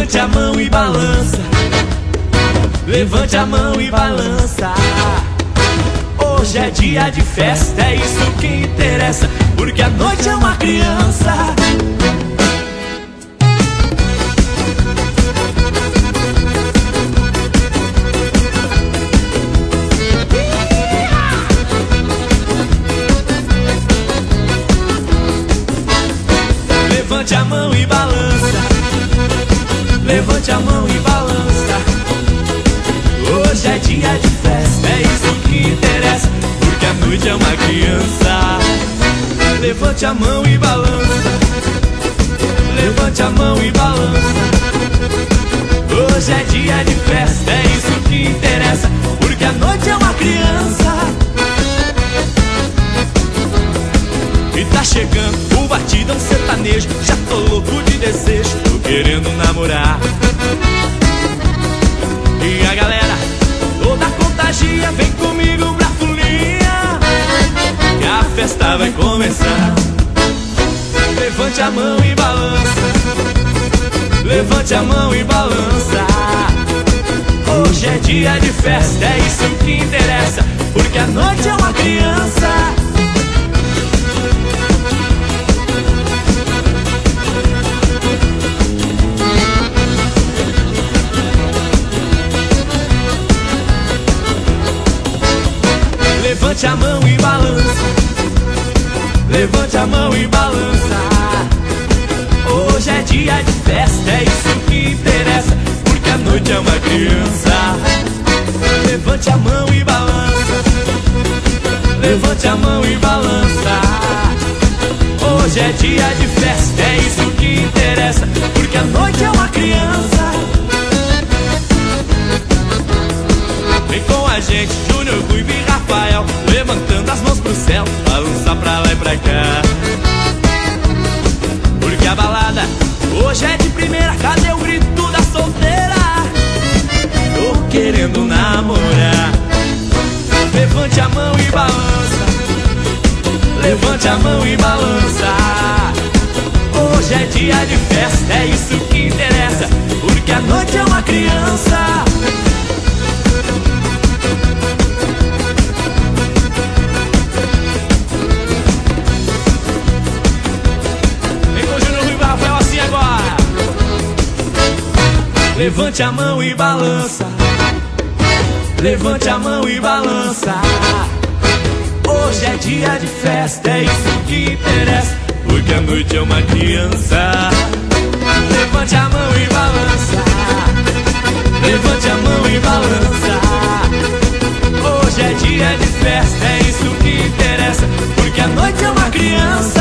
Levante a mão e balança. Levante a mão e balança. Hoje é dia de festa, é isso que interessa, porque a noite é uma criança. Levante a mão e balança. Levante a mão e balança. Hoje é dia de festa, é isso que interessa, porque a noite é uma criança. Levante a mão e balança. Levante a mão e balança. Hoje é dia de festa, é isso que interessa, porque a noite é uma criança. E tá chegando o batidão sertanejo, já tô louco de desejo, tô querendo namorar. E a galera toda contagia, vem comigo pra folia, que a festa vai começar. Levante a mão e balança. Levante a mão e balança. Hoje é dia de festa, é isso que interessa, porque a noite é uma criança. Levante a mão e balança. Levante a mão e balança. Hoje é dia de festa, é isso que interessa, porque a noite é uma criança. Levante a mão e balança. Levante a mão e balança. Hoje é dia de festa, é isso que interessa, porque a noite é uma criança. Vem com a gente, Júnior, Ruivo e Rafael, levantando as mãos pro céu, balança pra lá e pra cá. Porque a balada hoje é de primeira, cadê o grito da solteira? Tô querendo namorar. Levante a mão e balança. Levante a mão e balança. Hoje é dia de festa, é isso que interessa, porque a noite é uma criança. Levante a mão e balança. Levante a mão e balança. Hoje é dia de festa, é isso que interessa, porque a noite é uma criança. Levante a mão e balança. Levante a mão e balança. Hoje é dia de festa, é isso que interessa, porque a noite é uma criança.